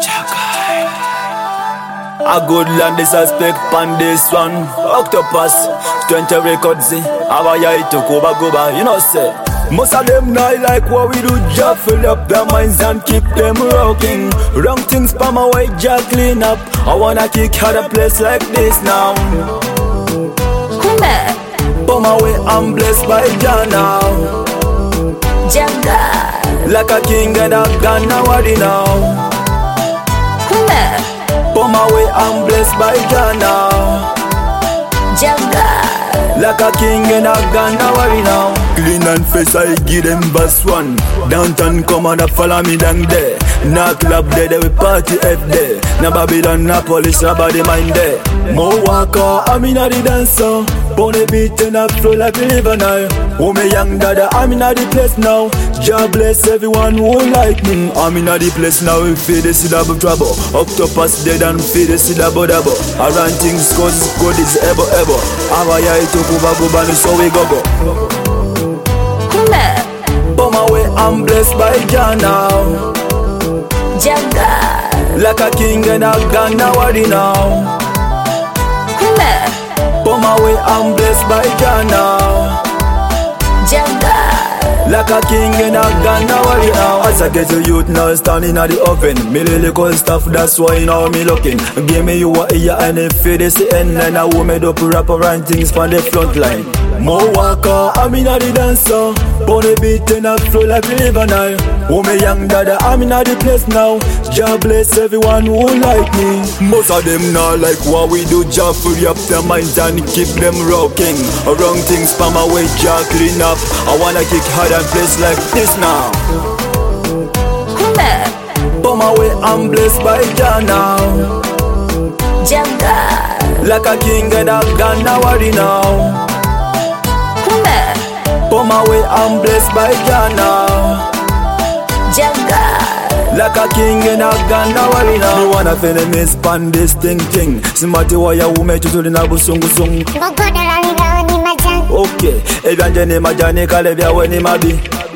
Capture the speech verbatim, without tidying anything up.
A good land is a spec pan this one. Octopus, twenty records, how I took over Goba, you know say. Most of them not like what we do, just fill up their minds and keep them rocking. Wrong things pa my way, just clean up. I wanna kick out a place like this now. For my way, I'm blessed by Jah now. Jaga, like a king and a gun nowadays now. For my way, I'm blessed by Jah now. Jaga, like a king and a gun nowadays now. Clean and fresh, I give them verse one. Downtown come and follow me down there. Nah club there, they we party every day. Na Babylon, na police, na body mind there. More walker, I'm in a the dancer. Pony beat and a flow like a river now. Oh me young dada, I'm in a the place now. Jah bless everyone who like me. I'm in a the place now, we feed the syllable trouble. Octopus dead and feed the syllable double. I run things cause good is ever ever. I'm a yai to Kuba Kuba, so we go go. For my way, I'm blessed by Jah now. Jaga, like a king and a gun nowadays now. For my way, I'm blessed by Jah now. Jaga, like a king and a gun nowadays now. As I get a youth now standing at the oven. Me lyrical stuff, that's why now me looking. Give me you a ear and if it is the end. And I will make up rap around things from the front line. More walker, I'm in a the dancer. Pony beat and a flow like a river now. Oh me young dada, I'm in a the place now. Jah bless everyone who like me. Most of them not like what we do. Jah free up their minds and keep them rocking. Wrong things from my way, Jah clean up. I wanna kick hard and place like this now. For my way, I'm blessed by Jah now. Jaga, like a king and a gun nowadays now. For my way, I'm blessed by Jah now. Jaga, like a king and a gun nowadays now. Me wanna feel the miss pan this thing thing. Simati waya ume chutu na busungu sungu. Gogo de la liga ni majan. Okay, ebyanje ni majani kale byawe ni mabi.